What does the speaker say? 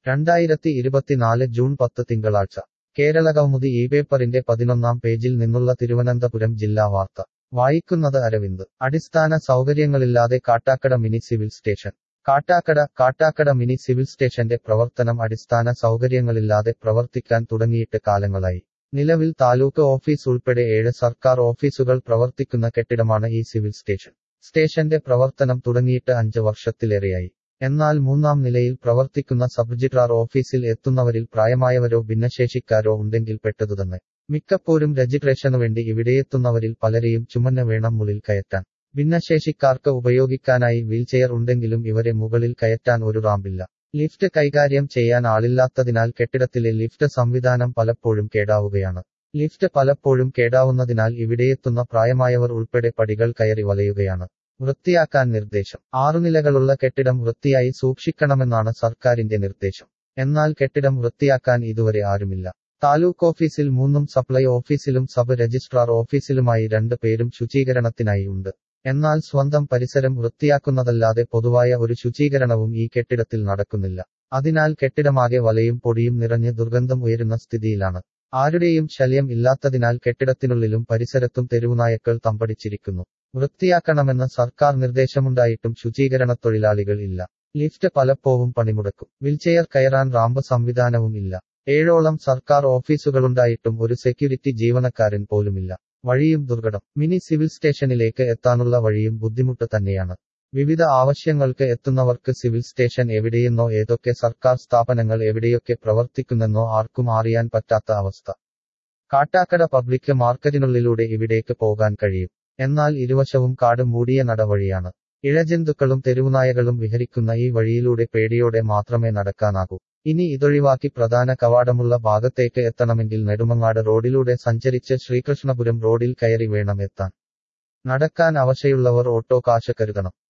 2024 June 10 തിങ്കളാഴ്ച കേരളകൗമുദി പേപ്പറിന്റെ 11-ാം പേജിൽ നിന്നുള്ള തിരുവനന്തപുരം ജില്ലാ വാർത്ത വായിക്കുന്നത് അരവിന്ദ്. അടിസ്ഥാന സൗകര്യങ്ങളില്ലാതെ Kattakada mini civil station. Kattakada mini civil സ്റ്റേഷന്റെ പ്രവർത്തനം അടിസ്ഥാന സൗകര്യങ്ങളില്ലാതെ പ്രവർത്തിക്കാൻ തുടങ്ങിയിട്ട് കാലങ്ങളായി. നിലവിൽ താലൂക്ക് ഓഫീസ് ഉൾപ്പെടെ 7 സർക്കാർ ഓഫീസുകൾ പ്രവർത്തിക്കുന്ന കെട്ടിടമാണ് ഈ സിവിൽ സ്റ്റേഷൻ. സ്റ്റേഷന്റെ പ്രവർത്തനം തുടങ്ങിയിട്ട് 5 വർഷത്തിലേറെയായി. എന്നാൽ 3-ാം നിലയിൽ പ്രവർത്തിക്കുന്ന സബ് രജിസ്ട്രാർ ഓഫീസിൽ എത്തുന്നവരിൽ പ്രായമായവരോ ഭിന്നശേഷിക്കാരോ ഉണ്ടെങ്കിൽ പെട്ടതുതന്നെ. മിക്കപ്പോഴും രജിസ്ട്രേഷനുവേണ്ടി ഇവിടെയെത്തുന്നവരിൽ പലരെയും ചുമന്ന് വേണം മുകളിൽ കയറ്റാൻ. ഭിന്നശേഷിക്കാർക്ക് ഉപയോഗിക്കാനായി വീൽചെയർ ഉണ്ടെങ്കിലും ഇവരെ മുകളിൽ കയറ്റാൻ ഒരു റാമ്പില്ല. ലിഫ്റ്റ് കൈകാര്യം ചെയ്യാൻ ആളില്ലാത്തതിനാൽ കെട്ടിടത്തിലെ ലിഫ്റ്റ് സംവിധാനം പലപ്പോഴും കേടാവുകയാണ്. ലിഫ്റ്റ് പലപ്പോഴും കേടാവുന്നതിനാൽ ഇവിടെയെത്തുന്ന പ്രായമായവർ ഉൾപ്പെടെ പടികൾ കയറി വലയുകയാണ്. വൃത്തിയാക്കാൻ നിർദ്ദേശം. 6 നിലകളുള്ള കെട്ടിടം വൃത്തിയായി സൂക്ഷിക്കണമെന്നാണ് സർക്കാരിന്റെ നിർദ്ദേശം. എന്നാൽ കെട്ടിടം വൃത്തിയാക്കാൻ ഇതുവരെ ആരുമില്ല. താലൂക്ക് ഓഫീസിൽ 3-ഉം സപ്ലൈ ഓഫീസിലും സബ് രജിസ്ട്രാർ ഓഫീസിലുമായി 2 പേരും ശുചീകരണത്തിനായി ഉണ്ട്. എന്നാൽ സ്വന്തം പരിസരം വൃത്തിയാക്കുന്നതല്ലാതെ പൊതുവായ ഒരു ശുചീകരണവും ഈ കെട്ടിടത്തിൽ നടക്കുന്നില്ല. അതിനാൽ കെട്ടിടമാകെ വലയും പൊടിയും നിറഞ്ഞ് ദുർഗന്ധം ഉയരുന്ന സ്ഥിതിയിലാണ്. ആരുടെയും ശല്യം ഇല്ലാത്തതിനാൽ കെട്ടിടത്തിനുള്ളിലും പരിസരത്തും തെരുവുനായക്കൾ തമ്പടിച്ചിരിക്കുന്നു. വൃത്തിയാക്കണമെന്ന് സർക്കാർ നിർദ്ദേശമുണ്ടായിട്ടും ശുചീകരണത്തൊഴിലാളികൾ ഇല്ല. ലിഫ്റ്റ് പലപ്പോഴും പണിമുടക്കും. വീൽചെയർ കയറാൻ റാമ്പ് സംവിധാനവും ഇല്ല. 7ഓളം സർക്കാർ ഓഫീസുകളുണ്ടായിട്ടും ഒരു സെക്യൂരിറ്റി ജീവനക്കാരൻ പോലുമില്ല. വഴിയും ദുർഘടം. മിനി സിവിൽ സ്റ്റേഷനിലേക്ക് എത്താനുള്ള വഴിയും ബുദ്ധിമുട്ട് തന്നെയാണ്. വിവിധ ആവശ്യങ്ങൾക്ക് എത്തുന്നവർക്ക് സിവിൽ സ്റ്റേഷൻ എവിടെയെന്നോ ഏതൊക്കെ സർക്കാർ സ്ഥാപനങ്ങൾ എവിടെയൊക്കെ പ്രവർത്തിക്കുന്നെന്നോ ആർക്കും അറിയാൻ പറ്റാത്ത അവസ്ഥ. കാട്ടാക്കട പബ്ലിക് മാർക്കറ്റിനുള്ളിലൂടെ ഇവിടേക്ക് പോകാൻ കഴിയും. എന്നാൽ ഇരുവശവും കാട് മൂടിയ നടവഴിയാണ്. ഇഴജന്തുക്കളും തെരുവുനായകളും വിഹരിക്കുന്ന ഈ വഴിയിലൂടെ പേടിയോടെ മാത്രമേ നടക്കാനാകൂ. ഇനി ഇതൊഴിവാക്കി പ്രധാന കവാടമുള്ള ഭാഗത്തേക്ക് എത്തണമെങ്കിൽ നെടുമങ്ങാട് റോഡിലൂടെ സഞ്ചരിച്ച് ശ്രീകൃഷ്ണപുരം റോഡിൽ കയറി വേണം എത്താൻ. നടക്കാൻ അവശയുള്ളവർ ഓട്ടോ കാശ് കരുതണം.